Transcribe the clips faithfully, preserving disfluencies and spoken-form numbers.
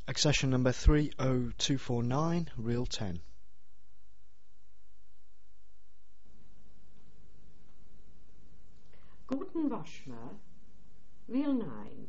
Accession number three oh two four nine, reel ten. Guten Washmer, reel nine.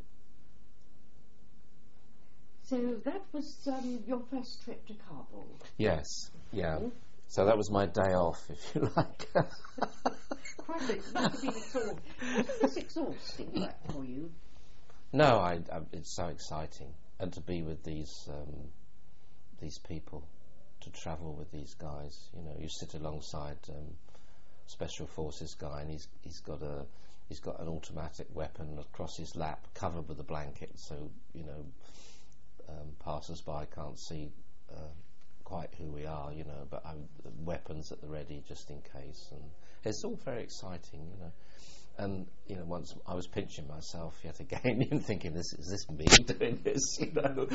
So that was um, your first trip to Kabul? Yes, yeah. Mm-hmm. So that was my day off, if you like. Quite it must have been exhausting. Wasn't this exhausting for you? No, I, I, it's so exciting. And to be with these um, these people, to travel with these guys. You know, you sit alongside um, Special Forces guy, and he's he's got a he's got an automatic weapon across his lap, covered with a blanket, so you know, um, passers-by can't see uh, quite who we are. You know, but I'm, weapons at the ready just in case, and it's all very exciting. You know. And you know, once I was pinching myself yet again, and thinking, "This is this me doing this?" You know,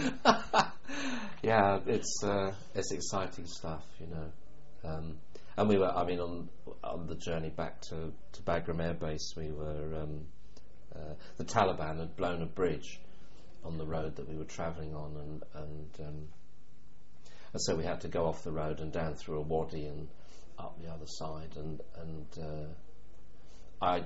yeah, it's uh, it's exciting stuff, you know. Um, and we were, I mean, on on the journey back to, to Bagram Air Base, we were um, uh, the Taliban had blown a bridge on the road that we were travelling on, and and um, and so we had to go off the road and down through a wadi and up the other side, and and uh, I.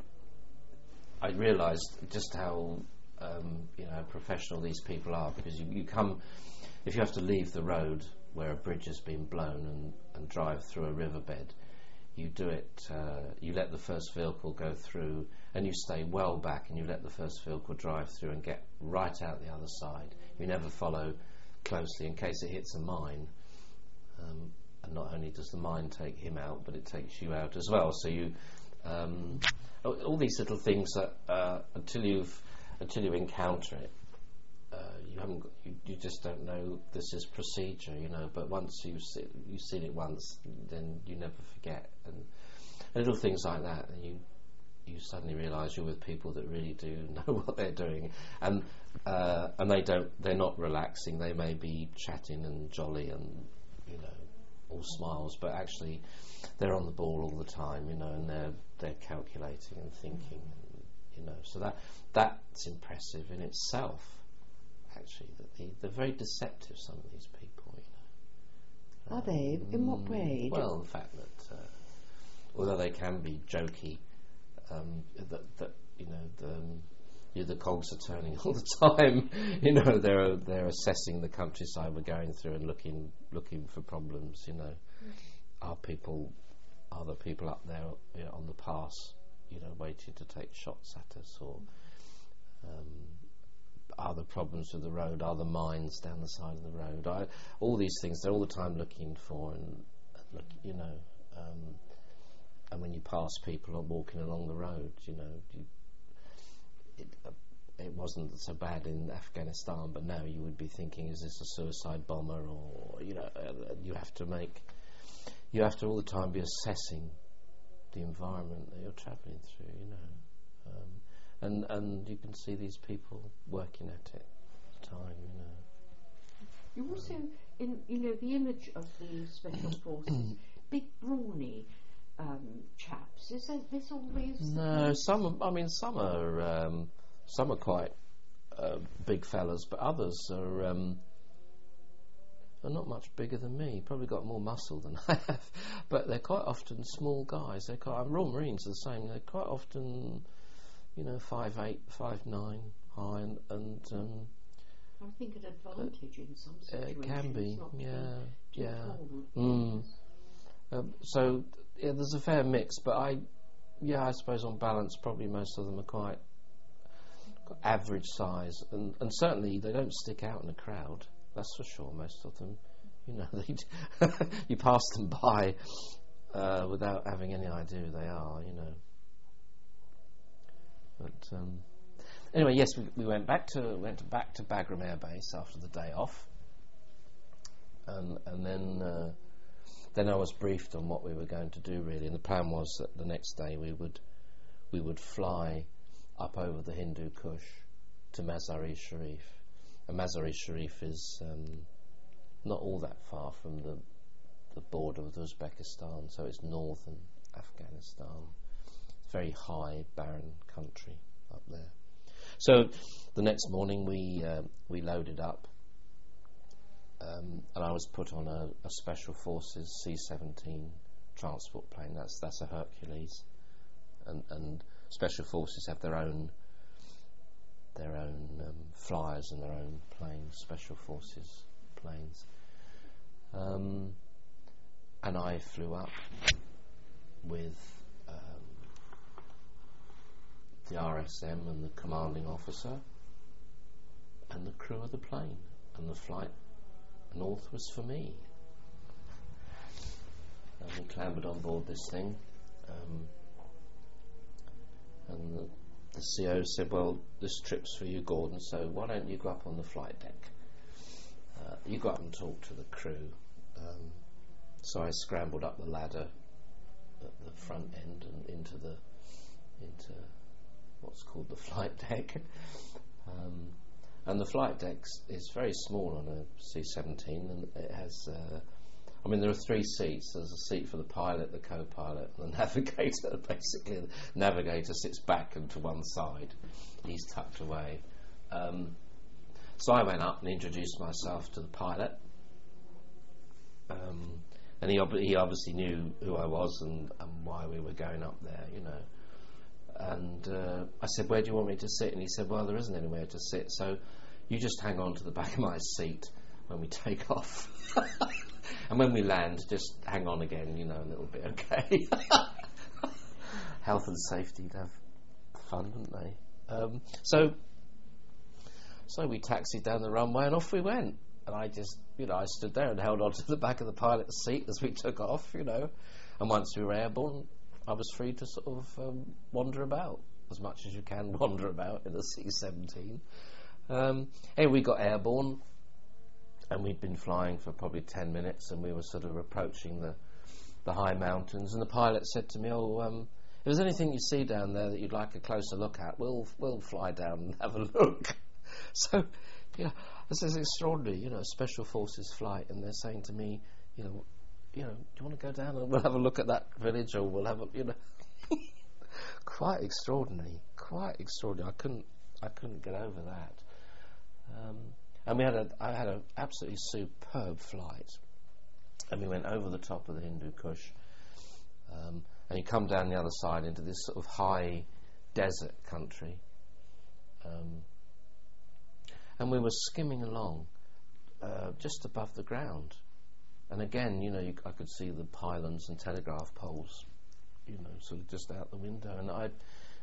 I realised just how um, you know professional these people are, because you, you come, if you have to leave the road where a bridge has been blown and, and drive through a riverbed, you do it, uh, you let the first vehicle go through and you stay well back, and you let the first vehicle drive through and get right out the other side. You never follow closely in case it hits a mine, um, and not only does the mine take him out, but it takes you out as well. So you um, all these little things that uh, until you've until you encounter it, uh, you haven't got, you, you just don't know this is procedure, you know. But once you've se- you've seen it once, then you never forget. And little things like that, and you you suddenly realise you're with people that really do know what they're doing, and uh, and they don't they're not relaxing. They may be chatting and jolly and you know all smiles, but actually they're on the ball all the time, you know, and they're they're calculating and thinking, and, you know. So that that's impressive in itself. Actually, that the, they're very deceptive. Some of these people, you know. Are um, they? In what way? Well, the fact that uh, although they can be jokey, um, that that you know the. Um, Yeah, the cogs are turning all the time. You know, they're they're assessing the countryside we're going through and looking looking for problems. You know, mm. are people are the people up there, you know, on the pass, you know, waiting to take shots at us, or um, are the problems with the road? Are the mines down the side of the road? I, all these things they're all the time looking for, and, and look, you know, um, and when you pass people or walking along the road, you know. You, It, uh, it wasn't so bad in Afghanistan, but now you would be thinking, is this a suicide bomber? Or you know, uh, you have to make, you have to all the time be assessing the environment that you're travelling through. You know, um, and and you can see these people working at it all the time. You know. You also, in you know, the image of the special forces, big brawny. Um, chaps. Is that this always? No, some. I mean, some are um, some are quite uh, big fellas, but others are um, are not much bigger than me. Probably got more muscle than I have, but they're quite often small guys. They're quite. Royal Marines are the same. They're quite often, you know, five eight, five nine high, and. and um, I think an advantage in some situations. It can be, yeah, too yeah. Tall. Mm. Um, so. Yeah, there's a fair mix, but I, yeah, I suppose on balance, probably most of them are quite, quite average size, and, and certainly they don't stick out in a crowd. That's for sure. Most of them, you know, they you pass them by uh, without having any idea who they are, you know. But um, anyway, yes, we, we went back to went to back to Bagram Air Base after the day off, and and then. Uh, Then I was briefed on what we were going to do, really, and the plan was that the next day we would we would fly up over the Hindu Kush to Mazar-e Sharif. And Mazar-e Sharif is um, not all that far from the the border with Uzbekistan, so it's northern Afghanistan. It's very high, barren country up there. So the next morning we uh, we loaded up um, and I was put on a, a Special Forces C seventeen transport plane. That's that's a Hercules, and and Special Forces have their own their own um, flyers and their own planes, Special Forces planes. Um, and I flew up with um, the R S M and the commanding officer and the crew of the plane, and the flight north was for me. And we clambered on board this thing, um, and the, the C O said, well, this trip's for you, Gordon, so why don't you go up on the flight deck? Uh, you go up and talk to the crew. Um, so I scrambled up the ladder at the front end and into the into what's called the flight deck. Um, and the flight deck is very small on a C seventeen, and it has uh, I mean, there are three seats. There's a seat for the pilot, the co-pilot, and the navigator. Basically, the navigator sits back and to one side. He's tucked away. Um, so I went up and introduced myself to the pilot. Um, and he, ob- he obviously knew who I was and, and why we were going up there, you know. And uh, I said, where do you want me to sit? And he said, well, there isn't anywhere to sit, so you just hang on to the back of my seat when we take off. And when we land, just hang on again, you know, a little bit, okay? Health and safety, they'd have fun, wouldn't they? Um, so, so we taxied down the runway and off we went. And I just, you know, I stood there and held on to the back of the pilot's seat as we took off, you know. And once we were airborne, I was free to sort of um, wander about as much as you can wander about in a C seventeen. Um, and we got airborne, and we'd been flying for probably ten minutes, and we were sort of approaching the the high mountains. And the pilot said to me, "Oh, um, if there's anything you see down there that you'd like a closer look at, we'll we'll fly down and have a look." So, you know, this is extraordinary. You know, a Special Forces flight, and they're saying to me, you know, you know, do you want to go down and we'll have a look at that village, or we'll have a, you know, quite extraordinary, quite extraordinary. I couldn't, I couldn't get over that. Um, and we had a, I had an absolutely superb flight, and we went over the top of the Hindu Kush, um, and you come down the other side into this sort of high desert country, um, and we were skimming along uh, just above the ground. And again, you know, you, I could see the pylons and telegraph poles, you know, sort of just out the window. And I,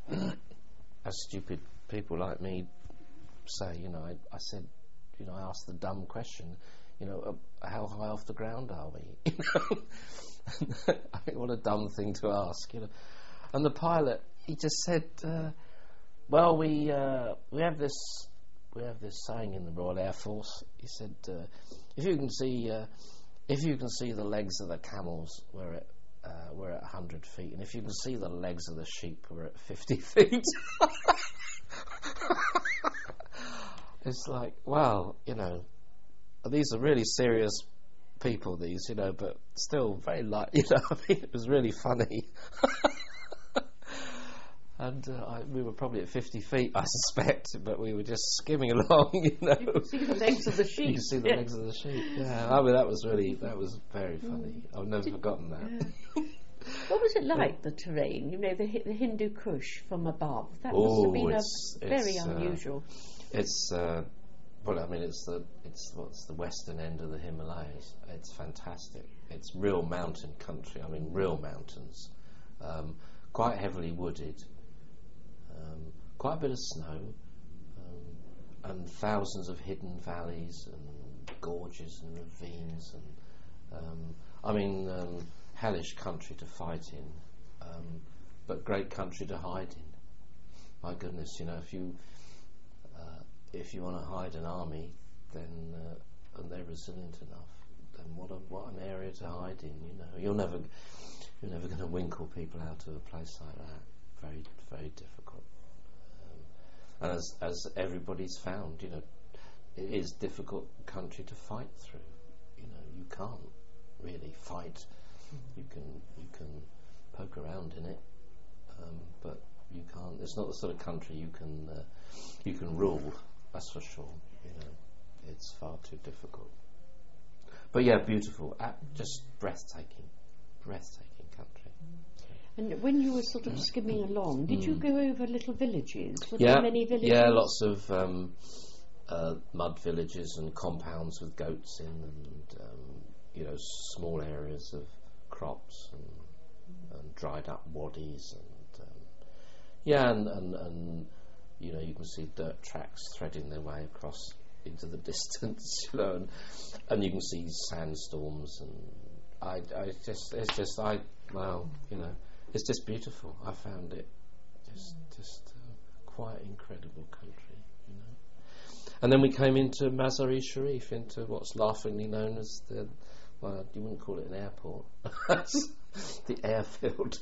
as stupid people like me say, you know, I, I said, you know, I asked the dumb question, you know, uh, how high off the ground are we? You know, I think what a dumb thing to ask, you know. And the pilot, he just said, uh, well, we uh, we have this we have this saying in the Royal Air Force. He said, uh, if you can see. Uh, If you can see the legs of the camels, we're at uh, we're at one hundred feet, and if you can see the legs of the sheep, we're at fifty feet. It's like, wow, you know, these are really serious people, these, you know, but still very light, you know. I mean, it was really funny. And uh, I, we were probably at fifty feet, I suspect, but we were just skimming along, you know. You could see the legs of the sheep. You could see the yeah. legs of the sheep, yeah. I mean, that was really, that was very funny. I've never Did, forgotten that. Yeah. What was it like, the terrain? You know, the, the Hindu Kush from above. That must Oh, have been it's, a very it's, unusual. Uh, it's, uh, well, I mean, it's the it's what's the western end of the Himalayas. It's fantastic. It's real mountain country. I mean, real mountains, um, quite heavily wooded. Um, quite a bit of snow, um, and thousands of hidden valleys and gorges and ravines, and um, I mean, um, hellish country to fight in, um, but great country to hide in. My goodness, you know, if you uh, if you want to hide an army, then uh, and they're resilient enough, then what a what an area to hide in. You know, you're never you're never going to winkle people out of a place like that. Very, very difficult. Um, and as as everybody's found, you know, it is a difficult country to fight through. You know, you can't really fight. You can you can poke around in it, um, but you can't. It's not the sort of country you can uh, you can rule. That's for sure. You know, it's far too difficult. but yeah, beautiful, uh, just breathtaking, breathtaking country. And when you were sort of skimming along, did you go over little villages? Were Yeah, there many villages? yeah, lots of um, uh, mud villages and compounds with goats in, and um, you know, small areas of crops and, and dried up waddies, and um, yeah, and, and and you know, you can see dirt tracks threading their way across into the distance, you know, and, and you can see sandstorms, and I, I just, it's just, I, well, you know, it's just beautiful. I found it just, just uh, quite incredible country, you know. And then we came into Mazar-e Sharif, into what's laughingly known as the, well, you wouldn't call it an airport, the airfield.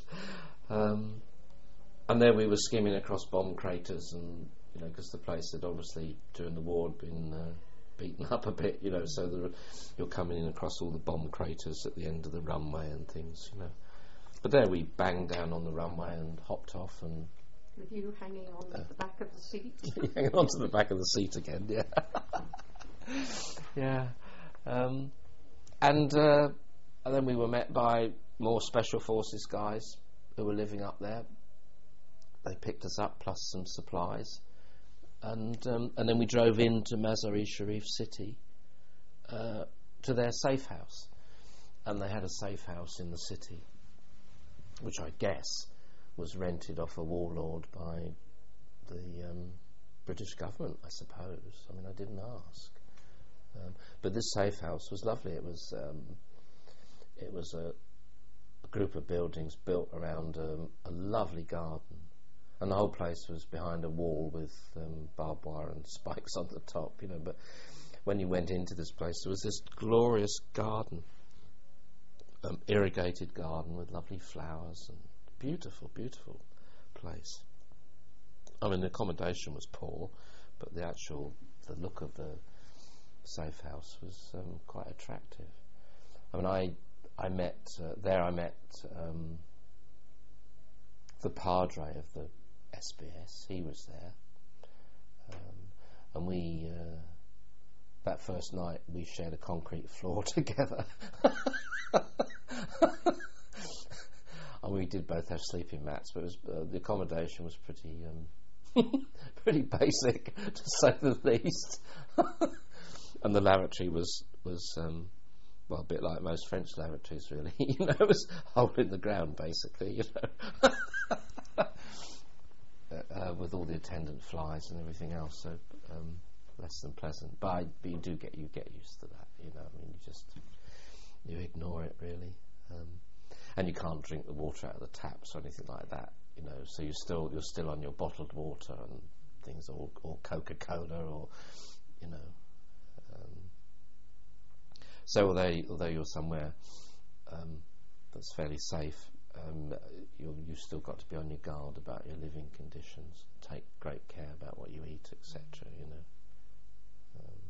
Um, and there we were skimming across bomb craters, and you know, because the place had obviously during the war been uh, beaten up a bit, you know, so there, you're coming in across all the bomb craters at the end of the runway and things, you know. But there we banged down on the runway and hopped off, and with you hanging on uh, the back of the seat. Hanging on to the back of the seat again, yeah. yeah. Um, and, uh, and then we were met by more Special Forces guys who were living up there. They picked us up, plus some supplies. And um, and then we drove into Mazar-e Sharif city uh, to their safe house. And they had a safe house in the city, which I guess was rented off a warlord by the um, British government, I suppose. I mean, I didn't ask. Um, but this safe house was lovely. It was um, it was a, a group of buildings built around um, a lovely garden, and the whole place was behind a wall with um, barbed wire and spikes on the top. You know, but when you went into this place, there was this glorious garden, um, irrigated garden with lovely flowers, and beautiful, beautiful place. I mean, the accommodation was poor, but the actual the look of the safe house was um, quite attractive. I mean, I I met uh, there. I met um, the padre of the S B S. He was there, um, and we uh, that first night we shared a concrete floor together. And we did both have sleeping mats, but it was, uh, the accommodation was pretty um, pretty basic, to say the least. And the lavatory was was um, well, a bit like most French lavatories, really. You know, it was a hole in the ground, basically. You know, uh, with all the attendant flies and everything else, so um, less than pleasant. But, I, but you do get you get used to that. You know, I mean, you just you ignore it, really. Um, and you can't drink the water out of the taps or anything like that. You know, so you still you're still on your bottled water and things, or, or Coca-Cola, or you know. So although, although you're somewhere um, that's fairly safe, um, you're, you've still got to be on your guard about your living conditions. Take great care about what you eat, et cetera. You know. Um,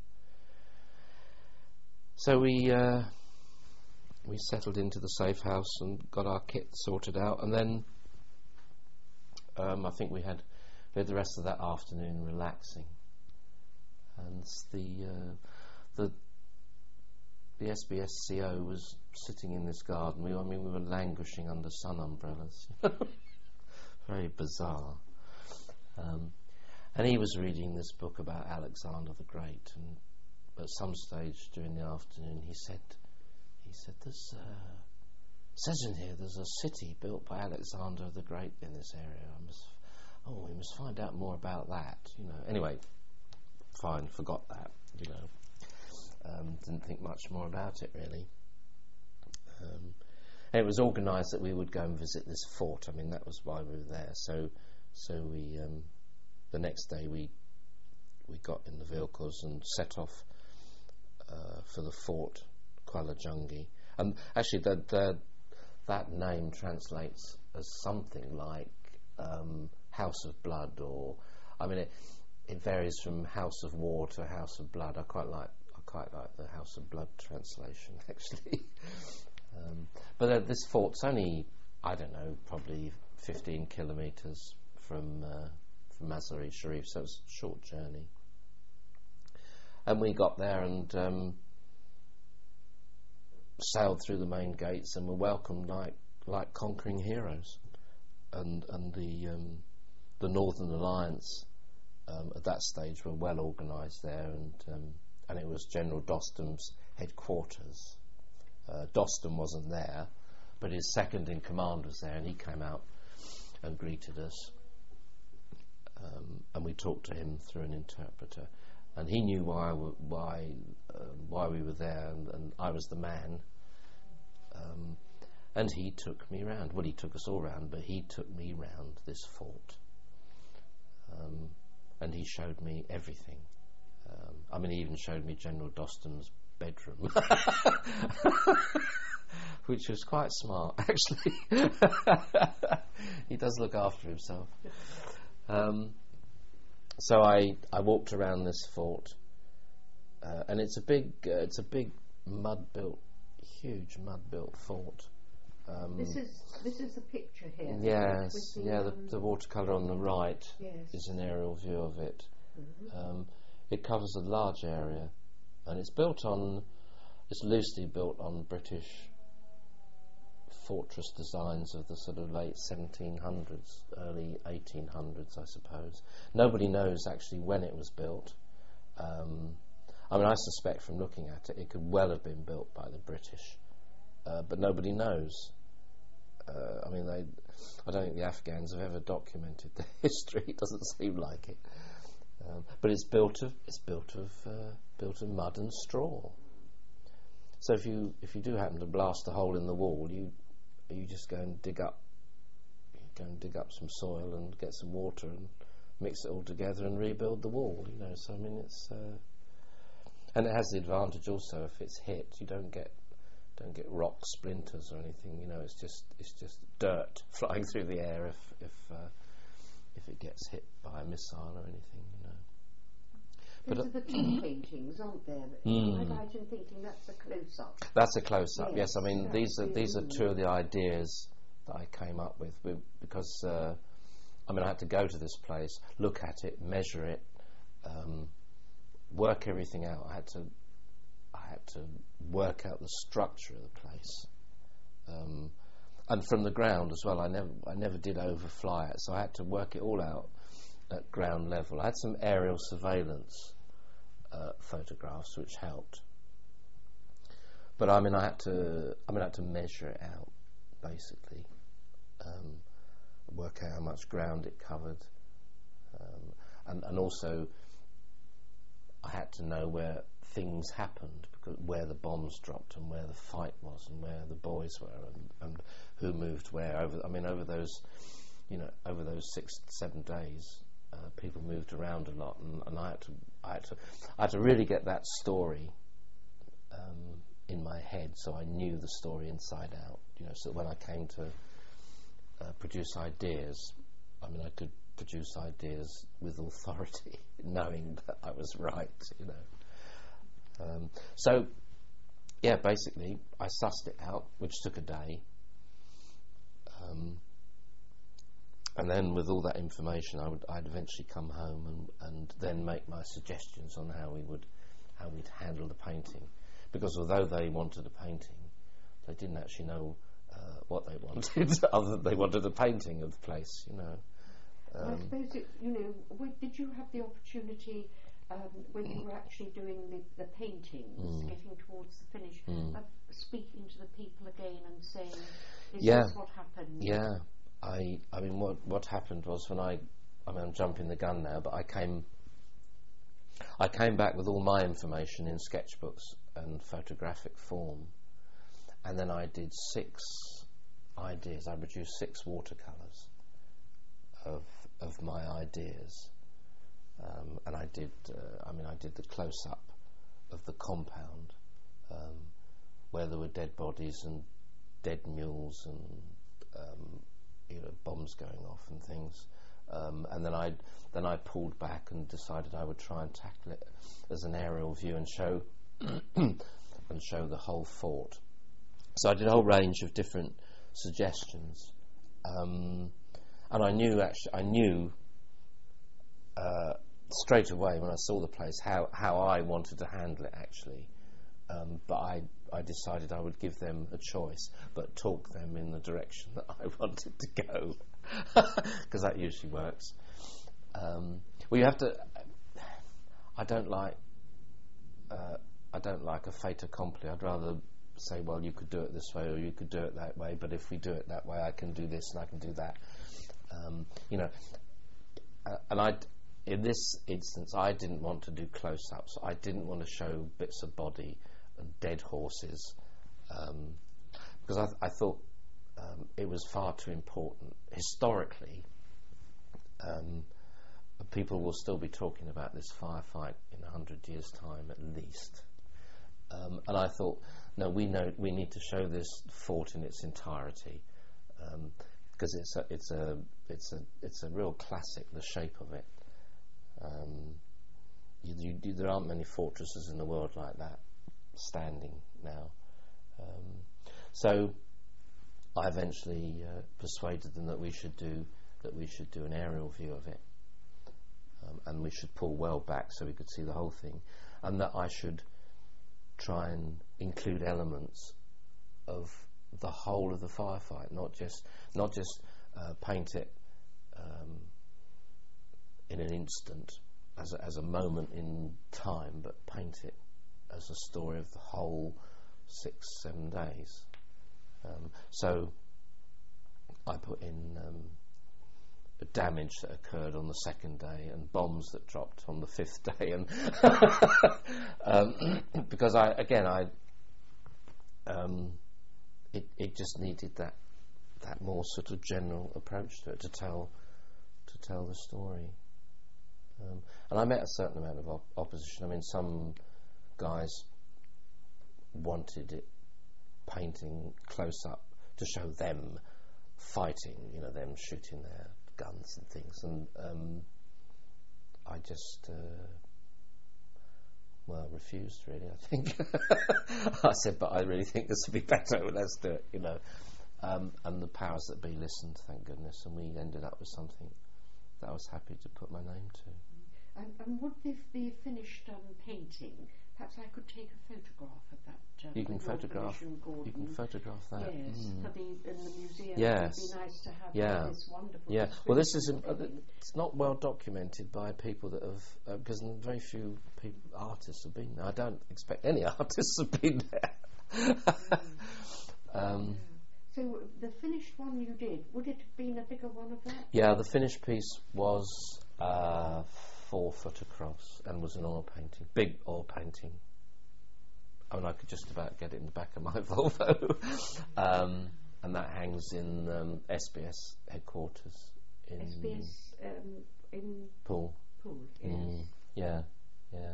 so we uh, we settled into the safe house and got our kit sorted out, and then um, I think we had we had the rest of that afternoon relaxing, and the uh, the The S B S C O was sitting in this garden. We, I mean, we were languishing under sun umbrellas. Very bizarre. Um, and he was reading this book about Alexander the Great. And at some stage during the afternoon, he said, "He said, there's, uh, it says in here, there's a city built by Alexander the Great in this area. I must, oh, we must find out more about that." You know. Anyway, fine, forgot that. You know. Um, didn't think much more about it, really. Um, and it was organised that we would go and visit this fort. I mean, that was why we were there. So, so we um, the next day we we got in the vehicles and set off uh, for the fort, Kuala Jungi. And actually, the, the, that name translates as something like um, House of Blood, or I mean, it, it varies from House of War to House of Blood. I quite like. Quite like the House of Blood translation, actually. um, but uh, this fort's only, I don't know, probably fifteen kilometres from uh, from Mazar-e Sharif, so it's a short journey. And we got there, and um, sailed through the main gates and were welcomed like like conquering heroes. And and the um, the Northern Alliance um, at that stage were well organised there, and um, and it was General Dostum's headquarters. Uh, Dostum wasn't there, but his second in command was there, and he came out and greeted us. Um, and we talked to him through an interpreter, and he knew why w- why uh, why we were there, and, and I was the man. Um, and he took me round. Well, he took us all round, but he took me round this fort, um, and he showed me everything. Um, I mean, he even showed me General Dostum's bedroom, which was quite smart, actually. He does look after himself. Um, so I, I walked around this fort, uh, and it's a big uh, it's a big mud built, huge mud built fort. Um, This is this is the picture here. yes, with the, yeah. The, um, the watercolour on the right Yes. is an aerial view of it. Mhm. Um, it covers a large area, and it's built on it's loosely built on British fortress designs of the sort of late seventeen hundreds, early eighteen hundreds, I suppose. Nobody knows actually when it was built. Um, I mean, I suspect from looking at it, it could well have been built by the British, uh, but nobody knows. Uh, I mean, they, I don't think the Afghans have ever documented the history. It doesn't seem like it. Um, but it's built of it's built of uh, built of mud and straw. So if you if you do happen to blast a hole in the wall, you you just go and dig up go and dig up some soil and get some water and mix it all together and rebuild the wall. You know, so I mean it's uh, and it has the advantage also if it's hit, you don't get don't get rock splinters or anything. You know, it's just it's just dirt flying through the air if if uh, if it gets hit by a missile or anything. You know. Those But, are the two paintings, aren't there? Mm. Am I right in thinking that's a close-up? That's a close-up. Yes, Yes, I mean that's these are the- these are two of the ideas that I came up with, with because uh, I mean I had to go to this place, look at it, measure it, um, work everything out. I had to I had to work out the structure of the place, um, and from the ground as well. I never I never did overfly it, so I had to work it all out at ground level. I had some aerial surveillance uh, photographs which helped. But I mean, I had to. I mean, I had to measure it out, basically, um, work out how much ground it covered, um, and and also, I had to know where things happened, because where the bombs dropped and where the fight was and where the boys were and, and who moved where. Over, I mean, over those, you know, over those six seven days, uh, people moved around a lot, and, and I had to. I had to. I had to really get that story. Um, in my head, so I knew the story inside out, you know, so that when I came to uh, produce ideas, I mean, I could produce ideas with authority, knowing that I was right, you know. Um, so, yeah, basically, I sussed it out, which took a day, um, and then with all that information, I would, I'd eventually come home and, and then make my suggestions on how we would, how we'd handle the painting. Because although they wanted a painting, they didn't actually know uh, what they wanted, other than they wanted a painting of the place, you know. Um, I suppose, it, you know, w- did you have the opportunity, um, when you were actually doing the, the paintings, Mm. getting towards the finish, Mm. of speaking to the people again and saying, is Yeah. this what happened? yeah, I, I mean, what what happened was when I, I mean, I'm jumping the gun now, but I came, I came back with all my information in sketchbooks and photographic form, and then I did six ideas. I produced six watercolours of of my ideas, um, and I did. Uh, I mean, I did the close up of the compound um, where there were dead bodies and dead mules and um, you know, bombs going off and things. Um, and then I then I pulled back and decided I would try and tackle it as an aerial view and show and show the whole fort. So I did a whole range of different suggestions, um, and I knew actually I knew uh, straight away when I saw the place how, how I wanted to handle it actually, um, but I, I decided I would give them a choice, but talk them in the direction that I wanted to go, because that usually works. Um, well, you have to. I don't like. Uh, I don't like a fait accompli. I'd rather say, well, you could do it this way or you could do it that way, but if we do it that way, I can do this and I can do that. Um, you know, uh, and I, in this instance, I didn't want to do close-ups. I didn't want to show bits of body and dead horses, um, because I, th- I thought um, it was far too important. Historically, um, people will still be talking about this firefight in a hundred years' time at least. Um, and I thought, no, we know we need to show this fort in its entirety, um, because it's a, it's a it's a it's a real classic. The shape of it. Um, you, you, you, there aren't many fortresses in the world like that standing now. Um, so I eventually uh, persuaded them that we should do that we should do an aerial view of it, um, and we should pull well back so we could see the whole thing, and that I should try and include elements of the whole of the firefight, not just not just uh, paint it um, in an instant as a, as a moment in time, but paint it as a story of the whole six seven days. Um, so I put in um, the damage that occurred on the second day and bombs that dropped on the fifth day, and um, because I again I um, it it just needed that that more sort of general approach to it to tell to tell the story, um, and I met a certain amount of op- opposition. I mean, some guys wanted it painting close up to show them fighting, you know, them shooting their guns and things, and um, I just uh, well refused really. I think I said, but I really think this would be better. Let's do it, you know. Um, and the powers that be listened, thank goodness, and we ended up with something that I was happy to put my name to. And, and would the, the finished um, painting? Perhaps I could take a photograph of that. Um, You can with your photograph. permission, Gordon. You can photograph that. Yes, Mm. for the in the museum. Yes. It would be nice to have Yeah. this wonderful. Yeah. Well, this is description uh, of it. it's not well documented by people that have uh, because very few people, artists have been there. I don't expect any artists have been there. um, So the finished one you did, would it have been a bigger one of that? yeah, the finished piece was uh, four foot across and was an oil painting, big oil painting. I mean, I could just about get it in the back of my Volvo, um, and that hangs in um, S B S headquarters in S B S um, in Poole. Poole, yes. Mm, yeah, yeah.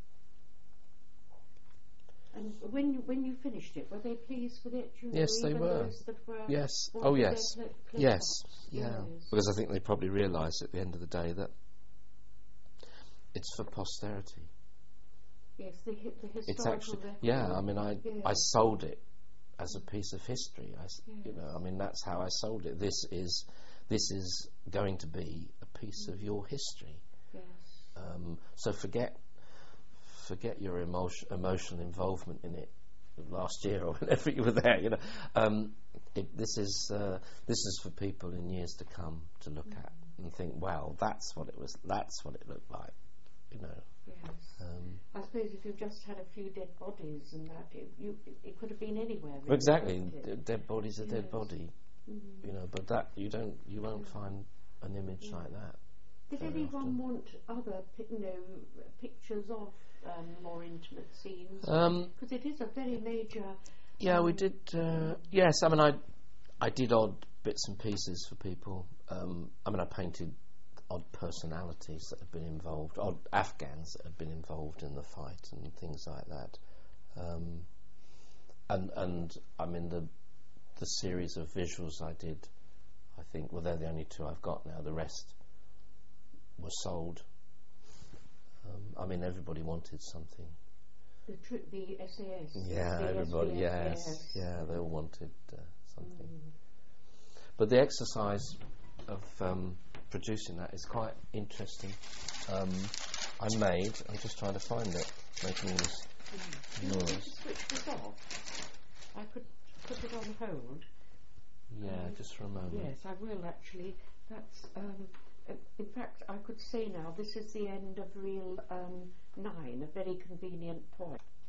And when you, when you finished it, were they pleased with it? You Yes, know, they even were. those that were Yes. wanted Oh, their yes. clo- Yes. close-ups? Yeah. Yes. Because I think they probably realised at the end of the day that it's for posterity. Yes, the, hi- the historical It's actually, record. yeah. I mean, I Yeah. I sold it as a piece of history. I, s- you Yes. know, I mean, that's how I sold it. This is this is going to be a piece of your history. Yes. Um, so forget forget your emotion, emotional involvement in it last year or whenever you were there. You know, um, it, this is uh, this is for people in years to come to look Mm. at and think, wow, that's what it was. That's what it looked like. You know. Yes. Um, I suppose if you just had a few dead bodies and that, it, you, it could have been anywhere. Really, exactly, couldn't it? D- dead body's a dead Yes. body. Mhm. You know, but that you don't you won't Yeah. find an image Yeah. like that. Did very anyone often. want other, pi- you know, pictures of um, more intimate scenes? Um, Because it is a very major. Yeah, we um, did. Uh, yes, I mean, I I did odd bits and pieces for people. Um, I mean, I painted odd personalities that had been involved, odd Afghans that had been involved in the fight, and things like that. Um, and and I mean, the the series of visuals I did, I think, well, they're the only two I've got now. The rest were sold. Um, I mean, everybody wanted something. The, tr- the S A S. Yeah, the everybody, S B S, yes, yeah, they all wanted uh, something. Mm. But the exercise of um, producing that is quite interesting. Um, I made, I'm just trying to find it, making all this Mm. Do you want me to noise. switch this off? I could put it on hold. Yeah, Um, just for a moment. Yes, I will actually. That's um, uh, in fact, I could say now this is the end of reel um, nine, a very convenient point.